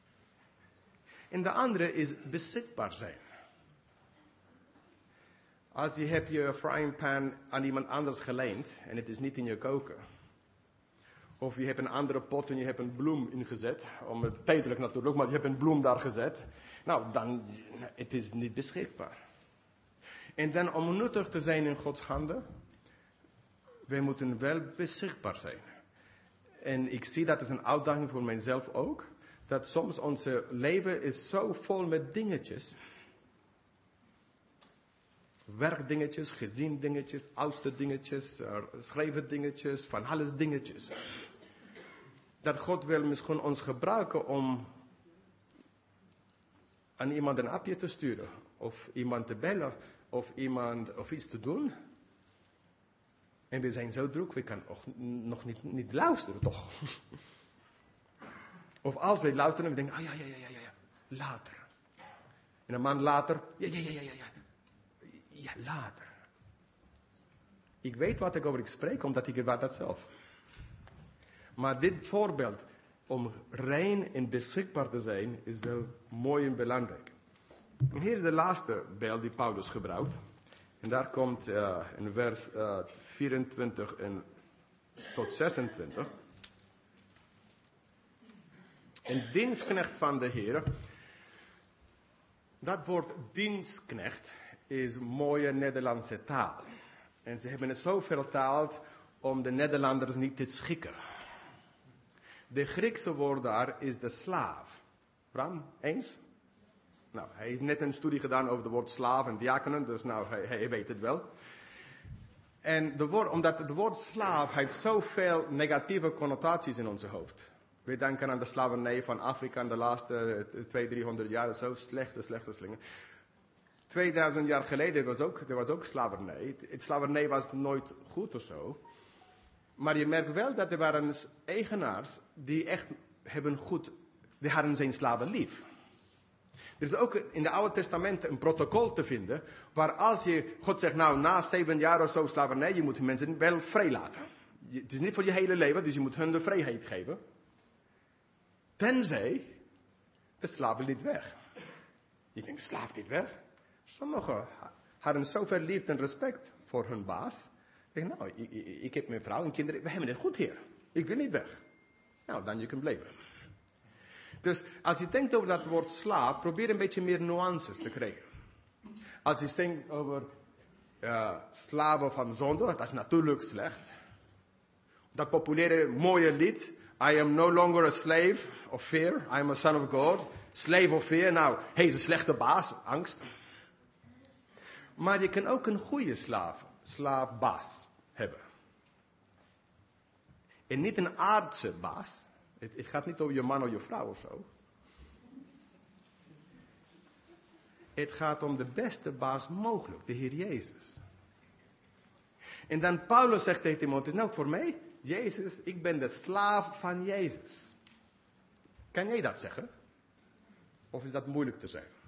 En de andere is beschikbaar zijn. Als je hebt je frying pan aan iemand anders geleend en het is niet in je koker. Of je hebt een andere pot en je hebt een bloem ingezet. Om het tijdelijk natuurlijk, maar je hebt een bloem daar gezet. Nou, dan, het is niet beschikbaar. En dan om nuttig te zijn in Gods handen. Wij moeten wel beschikbaar zijn. En ik zie dat is een uitdaging voor mijzelf ook. Dat soms onze leven is zo vol met dingetjes. Werkdingetjes, geziendingetjes, oudste dingetjes, uh, schrijven dingetjes, van alles dingetjes. Dat God wil misschien ons gebruiken om aan iemand een appje te sturen. Of iemand te bellen. Of iemand of iets te doen. En we zijn zo druk, we kunnen nog niet, niet luisteren toch. Of als we luisteren, we denken, ah oh, ja, ja, ja, ja, ja, later. En een maand later, ja, ja, ja, ja, ja. Ja, later. Ik weet wat ik over ik spreek, omdat ik weet dat zelf. Maar dit voorbeeld, om rein en beschikbaar te zijn, is wel mooi en belangrijk. En hier is de laatste beeld die Paulus gebruikt. En daar komt uh, in vers uh, vierentwintig en tot zesentwintig. Een dienstknecht van de Heer. Dat woord dienstknecht is mooie Nederlandse taal. En ze hebben het zo vertaald om de Nederlanders niet te schikken. De Griekse woord daar is de slaaf. Bram, eens? Nou, hij heeft net een studie gedaan over het woord slaaf en diakonen, dus nou, hij, hij weet het wel. En de woord, omdat het woord slaaf heeft zoveel negatieve connotaties in onze hoofd. We denken aan de slavernij van Afrika in de laatste tweehonderd, driehonderd jaar, zo slechte, slechte slingen. tweeduizend jaar geleden was ook, er was ook slavernij. Het slavernij was nooit goed of zo. Maar je merkt wel dat er waren eigenaars die echt hebben goed, die hadden zijn slaven lief. Er is ook in het Oude Testament een protocol te vinden, waar als je, God zegt nou na zeven jaar of zo slavernij, je moet mensen wel vrijlaten. Het is niet voor je hele leven, dus je moet hun de vrijheid geven. Tenzij de slaven niet weg. Je denkt, de slaaf niet weg? Sommigen hadden zoveel liefde en respect voor hun baas. Ik denk, nou, ik, ik, ik heb mijn vrouw en kinderen, we hebben het goed hier. Ik wil niet weg. Nou, dan je kunt blijven. Dus als je denkt over dat woord slaaf, probeer een beetje meer nuances te krijgen. Als je denkt over uh, slaven van zonde, dat is natuurlijk slecht. Dat populaire mooie lied, I am no longer a slave of fear, I am a son of God. Slave of fear, nou, hij is een slechte baas, angst. Maar je kan ook een goede slaaf, slaafbaas hebben. En niet een aardse baas. Het, het gaat niet over je man of je vrouw of zo. Het gaat om de beste baas mogelijk, de Heer Jezus. En dan Paulus zegt tegen Timotheus, nou voor mij, Jezus, ik ben de slaaf van Jezus. Kan jij dat zeggen? Of is dat moeilijk te zeggen?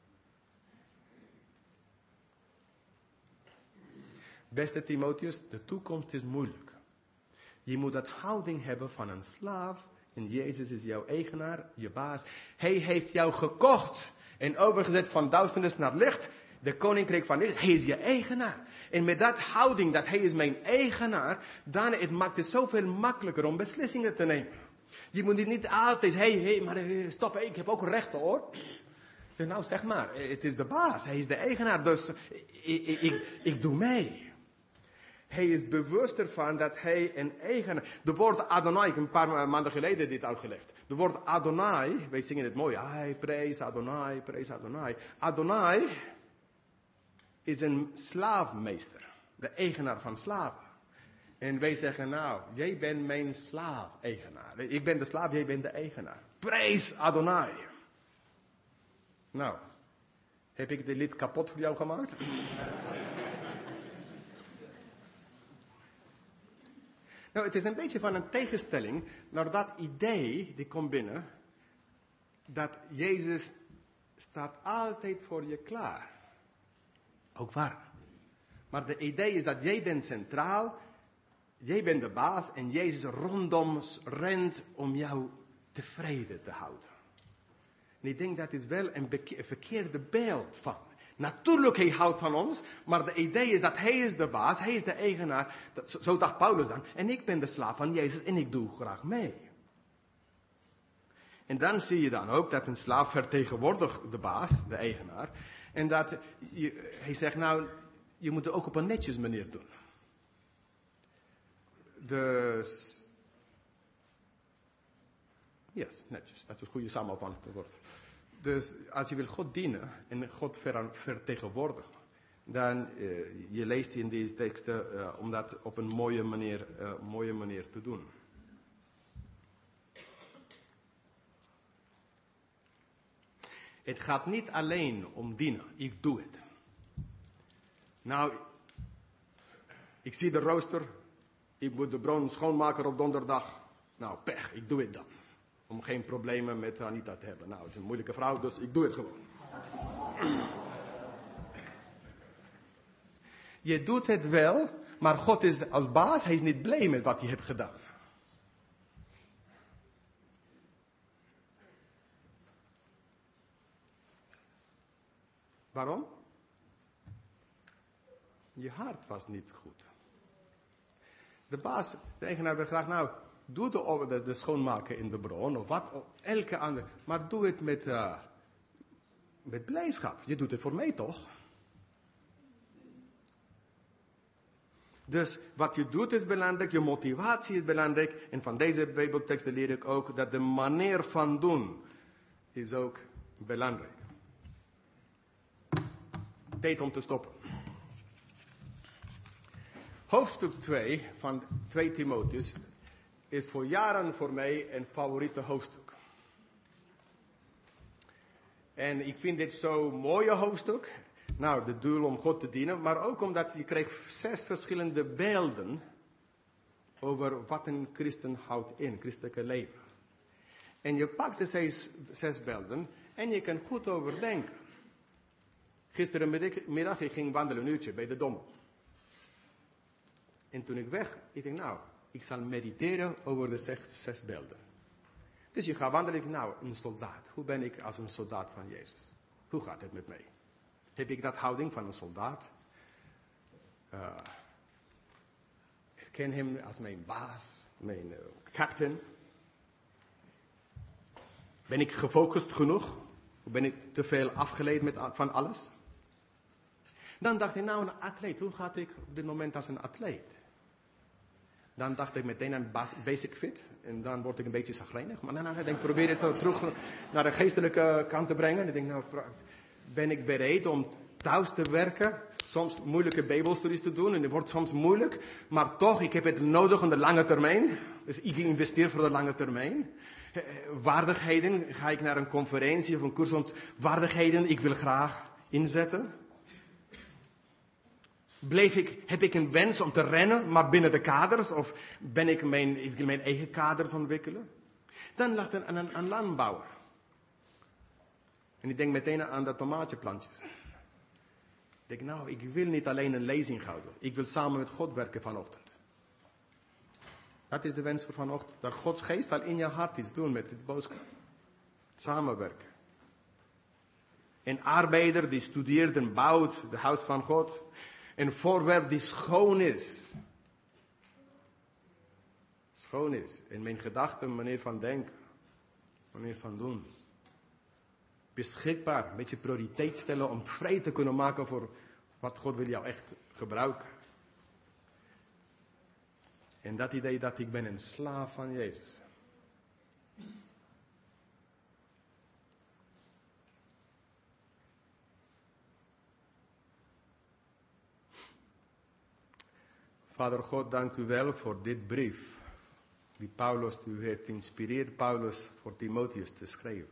Beste Timotheus, de toekomst is moeilijk. Je moet dat houding hebben van een slaaf. En Jezus is jouw eigenaar, je baas. Hij heeft jou gekocht en overgezet van duisternis naar licht. De koninkrijk van licht, hij is je eigenaar. En met dat houding, dat hij is mijn eigenaar, dan het maakt het zoveel makkelijker om beslissingen te nemen. Je moet niet altijd, hé, hey, hey, maar stop, ik heb ook rechten hoor. Nou zeg maar, het is de baas, hij is de eigenaar, dus ik, ik, ik, ik doe mee. Hij is bewust ervan dat hij een eigenaar... De woord Adonai, ik heb een paar maanden geleden dit uitgelegd. De woord Adonai, wij zingen het mooi. Ai, prijs Adonai, prijs Adonai. Adonai is een slaafmeester. De eigenaar van slaven. En wij zeggen nou, jij bent mijn slaaf-eigenaar. Ik ben de slaaf, jij bent de eigenaar. Prijs Adonai. Nou, heb ik dit lied kapot voor jou gemaakt? Nou, het is een beetje van een tegenstelling naar dat idee, die komt binnen, dat Jezus staat altijd voor je klaar. Ook waar. Maar de idee is dat jij bent centraal, jij bent de baas en Jezus rondom rent om jou tevreden te houden. En ik denk dat is wel een beke- verkeerde beeld van. Natuurlijk, hij houdt van ons, maar de idee is dat hij is de baas, hij is de eigenaar. Dat, zo, zo dacht Paulus dan. En ik ben de slaaf van Jezus en ik doe graag mee. En dan zie je dan ook dat een slaaf vertegenwoordigt de baas, de eigenaar. En dat je, hij zegt, nou, je moet het ook op een netjes manier doen. Dus, yes, netjes, dat is een goede samenvatting woord. Dus als je wil God dienen en God ver, vertegenwoordigen, dan uh, je leest in deze teksten uh, om dat op een mooie manier, uh, mooie manier te doen. Het gaat niet alleen om dienen. Ik doe het. Nou, ik zie de rooster. Ik moet de bron schoonmaken op donderdag. Nou, pech, ik doe het dan. Om geen problemen met Anita te hebben. Nou, het is een moeilijke vrouw, dus ik doe het gewoon. Je doet het wel, maar God is als baas, hij is niet blij met wat je hebt gedaan. Waarom? Je hart was niet goed. De baas, de eigenaar wil graag, nou, doe de, de, de schoonmaken in de bron, of wat, of elke andere, maar doe het met, uh, met blijdschap. Je doet het voor mij toch? Dus wat je doet is belangrijk, je motivatie is belangrijk, en van deze Bijbelteksten leer ik ook dat de manier van doen is ook belangrijk. Tijd om te stoppen. Hoofdstuk twee van twee Timotheus is voor jaren voor mij een favoriete hoofdstuk. En ik vind dit zo'n mooie hoofdstuk. Nou, de doel om God te dienen, maar ook omdat je krijgt zes verschillende beelden over wat een christen houdt in, christelijke leven. En je pakt de zes, zes beelden en je kan goed overdenken. Gisterenmiddag, ik ging wandelen een uurtje bij de Dom. En toen ik weg, ik denk nou, ik zal mediteren over de zes, zes beelden. Dus je gaat wandelen, ik denk nou, een soldaat. Hoe ben ik als een soldaat van Jezus? Hoe gaat het met mij? Heb ik dat houding van een soldaat? Uh, ik ken hem als mijn baas, mijn uh, captain. Ben ik gefocust genoeg? Of ben ik te veel afgeleid met, van alles? Dan dacht ik, nou een atleet, hoe gaat ik op dit moment als een atleet? Dan dacht ik meteen aan basic fit. En dan word ik een beetje chagrijnig. Maar dan nou, denk ik, probeer het terug naar de geestelijke kant te brengen. En ik denk, nou, ben ik bereid om thuis te werken? Soms moeilijke bijbelstudies te doen. En het wordt soms moeilijk. Maar toch, ik heb het nodig op de lange termijn. Dus ik investeer voor de lange termijn. Waardigheden, ga ik naar een conferentie of een cursus om waardigheden, ik wil graag inzetten. Bleef ik, heb ik een wens om te rennen, maar binnen de kaders? Of ben ik mijn, ik wil mijn eigen kaders ontwikkelen? Dan lag er een, een landbouwer. En ik denk meteen aan de tomaatjeplantjes. Ik denk, nou, ik wil niet alleen een lezing houden. Ik wil samen met God werken vanochtend. Dat is de wens voor vanochtend. Dat Gods geest al in je hart iets doen met dit boodschap. Samenwerken. Een arbeider die studeert en bouwt het huis van God. Een voorwerp die schoon is. Schoon is. In mijn gedachten, manier van denken. Manier van doen. Beschikbaar. Een beetje prioriteit stellen om vrij te kunnen maken voor wat God wil jou echt gebruiken. En dat idee dat ik ben een slaaf van Jezus. Vader God, dank u wel voor dit brief. Die Paulus u heeft geïnspireerd, Paulus voor Timotheus te schrijven.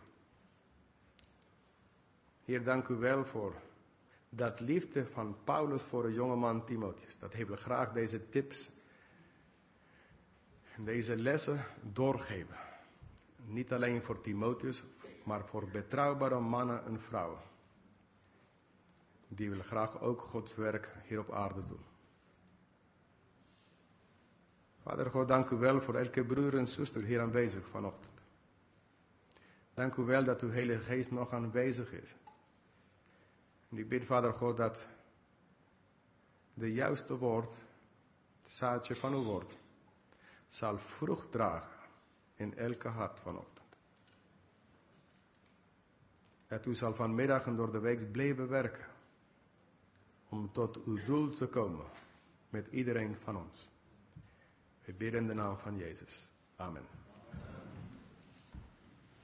Heer, dank u wel voor dat liefde van Paulus voor de jongeman Timotheus. Dat hij wil graag deze tips en deze lessen doorgeven. Niet alleen voor Timotheus, maar voor betrouwbare mannen en vrouwen. Die willen graag ook Gods werk hier op aarde doen. Vader God, dank u wel voor elke broer en zuster hier aanwezig vanochtend. Dank u wel dat uw Heilige Geest nog aanwezig is. En ik bid, Vader God, dat de juiste woord, het zaadje van uw woord, zal vrucht dragen in elke hart vanochtend. Dat u zal vanmiddag en door de week blijven werken om tot uw doel te komen met iedereen van ons. We bidden in de naam van Jezus. Amen.